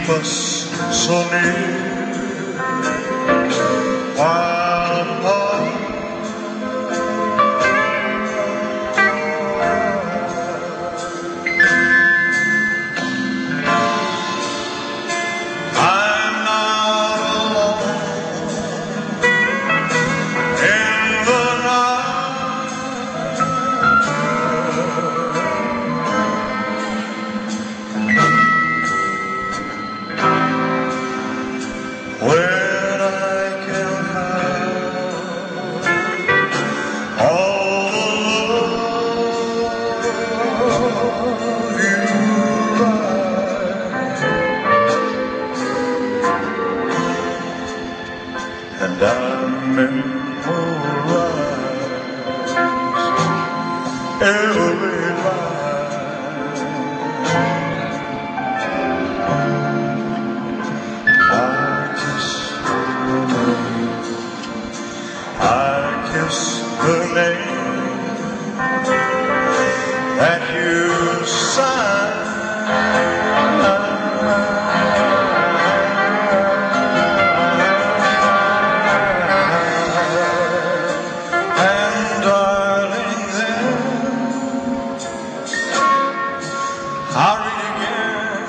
us so near while apart. I'm not alone in the night. When I can have all the love you write, and I memorize every line. I kiss the name that you signed, and darling, then I'll read again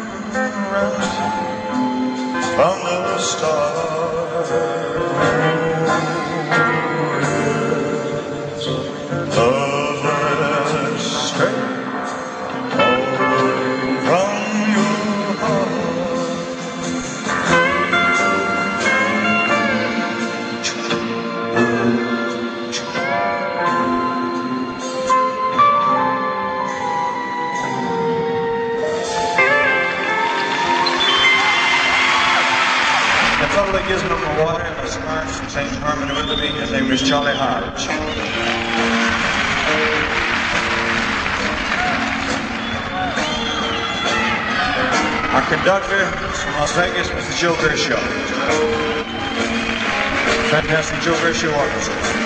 from the start. Love letters straight from your heart. The fellow that gives me the water and the scarf and sings harmony with me, his name is Charlie Hodge. Our conductor from Las Vegas, Mr. Joe Gershaw. Fantastic Joe Gershaw Orchestra.